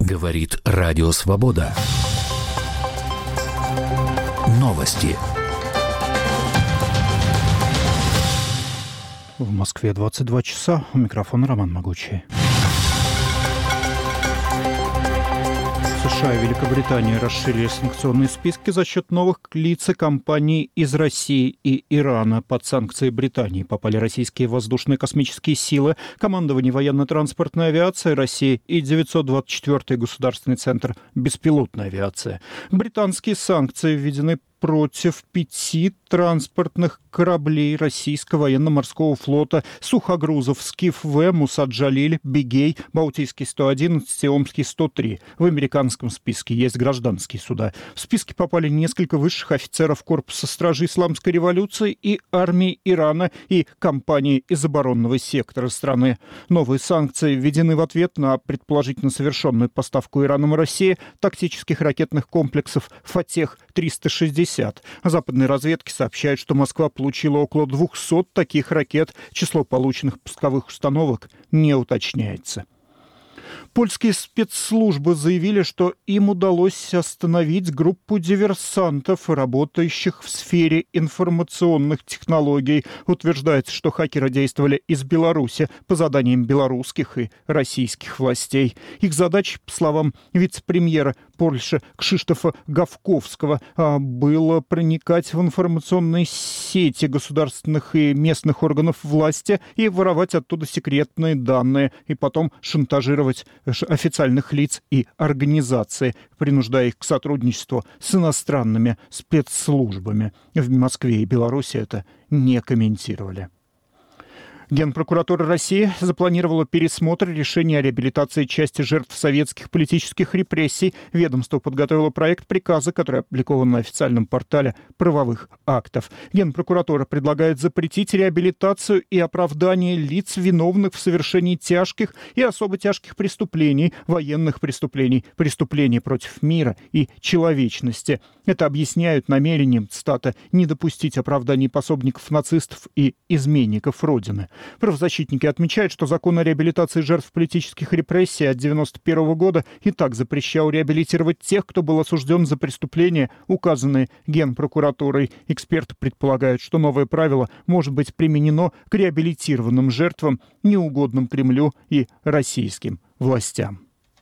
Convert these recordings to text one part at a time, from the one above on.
Говорит Радио Свобода. Новости. В Москве 22 часа. У микрофона Роман Могучий. США и Великобритания расширили санкционные списки за счет новых лиц и компаний из России и Ирана. Под санкции Британии попали российские воздушные космические силы, командование военно-транспортной авиации России и 924-й государственный центр беспилотной авиации. Британские санкции введены против 5 транспортных кораблей российского военно-морского флота, сухогрузов «Скиф-В», «Мусаджалиль», «Бигей», «Балтийский 111» и «Омский 103». В американском списке есть гражданские суда. В списке попали несколько высших офицеров корпуса стражи исламской революции и армии Ирана и компании из оборонного сектора страны. Новые санкции введены в ответ на предположительно совершенную поставку Ираном России тактических ракетных комплексов «Фатех-360». Западные разведки сообщают, что Москва получила около 200 таких ракет. Число полученных пусковых установок не уточняется. Польские спецслужбы заявили, что им удалось остановить группу диверсантов, работающих в сфере информационных технологий. Утверждается, что хакеры действовали из Беларуси по заданиям белорусских и российских властей. Их задачей, по словам вице-премьера Польши Кшиштофа Гавковского, было проникать в информационные сети государственных и местных органов власти и воровать оттуда секретные данные, и потом шантажировать официальных лиц и организаций, принуждая их к сотрудничеству с иностранными спецслужбами. В Москве и Беларуси это не комментировали. Генпрокуратура России запланировала пересмотр решения о реабилитации части жертв советских политических репрессий. Ведомство подготовило проект приказа, который опубликован на официальном портале правовых актов. Генпрокуратура предлагает запретить реабилитацию и оправдание лиц, виновных в совершении тяжких и особо тяжких преступлений, военных преступлений, преступлений против мира и человечности. Это объясняют намерением, цитата, «не допустить оправданий пособников нацистов и изменников Родины». Правозащитники отмечают, что закон о реабилитации жертв политических репрессий от 1991 года и так запрещал реабилитировать тех, кто был осужден за преступления, указанные Генпрокуратурой. Эксперты предполагают, что новое правило может быть применено к реабилитированным жертвам, неугодным Кремлю и российским властям.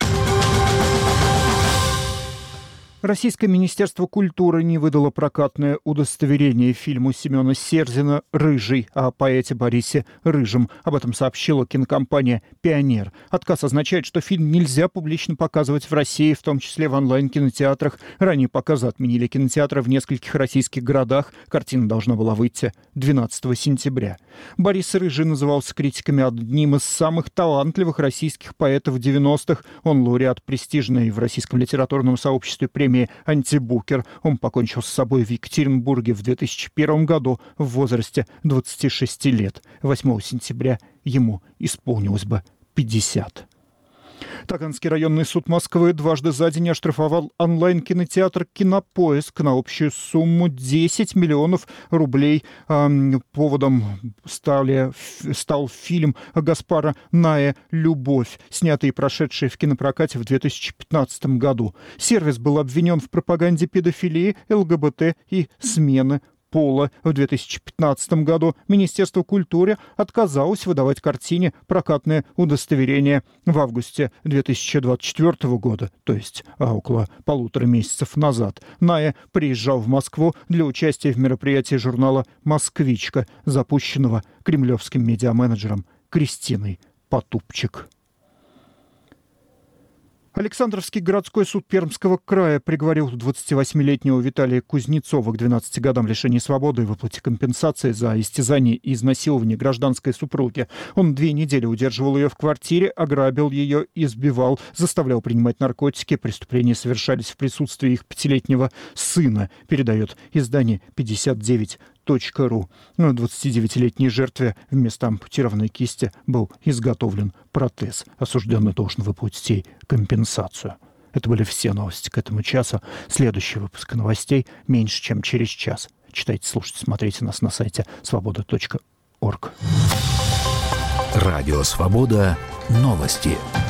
Российское министерство культуры не выдало прокатное удостоверение фильму Семена Серзина «Рыжий» о поэте Борисе Рыжем. Об этом сообщила кинокомпания «Пионер». Отказ означает, что фильм нельзя публично показывать в России, в том числе в онлайн-кинотеатрах. Ранее показы отменили кинотеатры в нескольких российских городах. Картина должна была выйти 12 сентября. Борис Рыжий назывался критиками одним из самых талантливых российских поэтов 90-х. Он лауреат престижной в российском литературном сообществе премии «Антибукер». Он покончил с собой в Екатеринбурге в 2001 году в возрасте 26 лет. 8 сентября ему исполнилось бы 50. Таганский районный суд Москвы дважды за день оштрафовал онлайн-кинотеатр «Кинопоиск» на общую сумму 10 миллионов рублей. Поводом стал фильм Гаспара Ноэ «Любовь», снятый и прошедший в кинопрокате в 2015 году. Сервис был обвинен в пропаганде педофилии, ЛГБТ и смены пола. В 2015 году Министерство культуры отказалось выдавать картине прокатное удостоверение. В августе 2024 года, то есть около 1,5 месяцев назад, Ноэ приезжал в Москву для участия в мероприятии журнала «Москвичка», запущенного кремлевским медиаменеджером Кристиной Потупчик. Александровский городской суд Пермского края приговорил 28-летнего Виталия Кузнецова к 12 годам лишения свободы и выплате компенсации за истязание и изнасилование гражданской супруги. Он 2 недели удерживал ее в квартире, ограбил ее, избивал, заставлял принимать наркотики. Преступления совершались в присутствии их 5-летнего сына, передает издание 59.ру. 29-летней жертве вместо ампутированной кисти был изготовлен протез. Осужденный должен выплатить ей компенсацию. Это были все новости к этому часу. Следующий выпуск новостей меньше, чем через час. Читайте, слушайте, смотрите нас на сайте свобода.орг. Радио «Свобода». Новости.